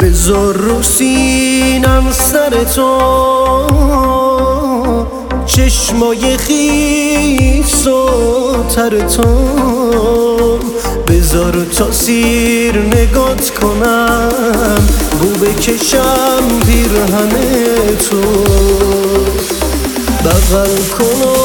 بذار رو سینم سر تو، چشمای خیس و تر تو، بذار تا سیر نگات کنم، بو بکشم پیرهن تو، بغل کن و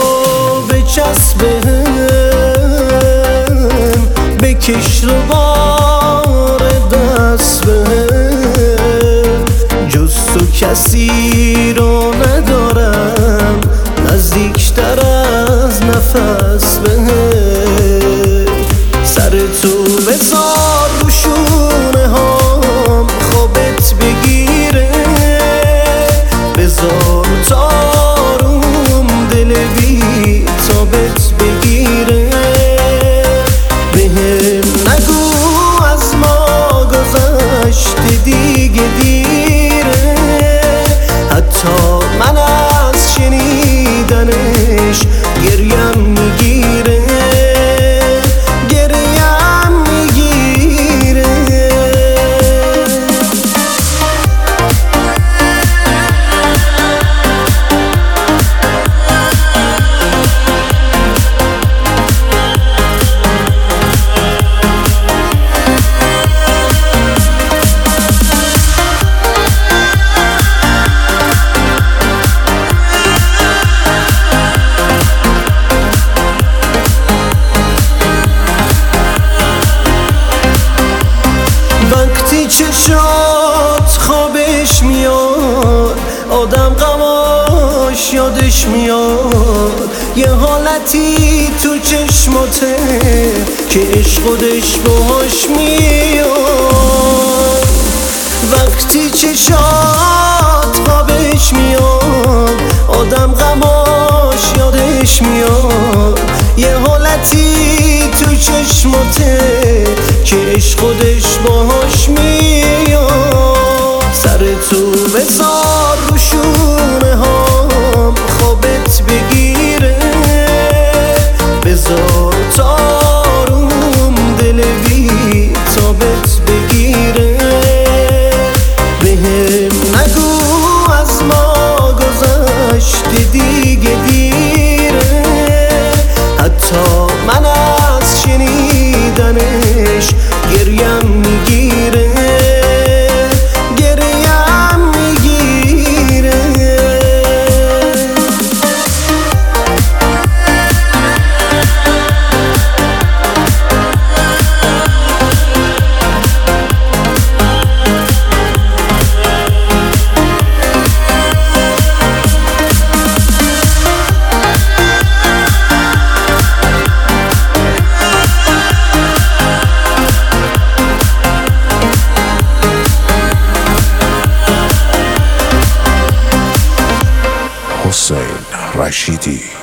بچسبهم، بکش رو بار دست بهم، جز تو کسی رو ندارم، نزدیکتر از نفس بهم، سر تو بذار رو شونه هام خوابت بگیره، بذار تاروم دل بی تابت بگیره، بهم نگو از ما گذشته دیگه دیره، حتی من از شنیدنش گریم میگیره، گریم میگیره. وقتی چشات خوابش میاد، آدم غماش یادش میاد، یه حالتی تو چشماته که عشق خودش باهاش میاد. وقتی چشات خوابش میاد، آدم غماش یادش میاد، یه حالتی تو چشماته که عشق خودش باهاش میاد، سر تو بذار رو شونه هام خوابت بگیره، بذار تاروم دل بی تابت بگیره، بهم نگو از ما گذشته دیگه دیره، حتی من از شنیدنش گریم میگیره، گریم میگیره. حسین رشیدی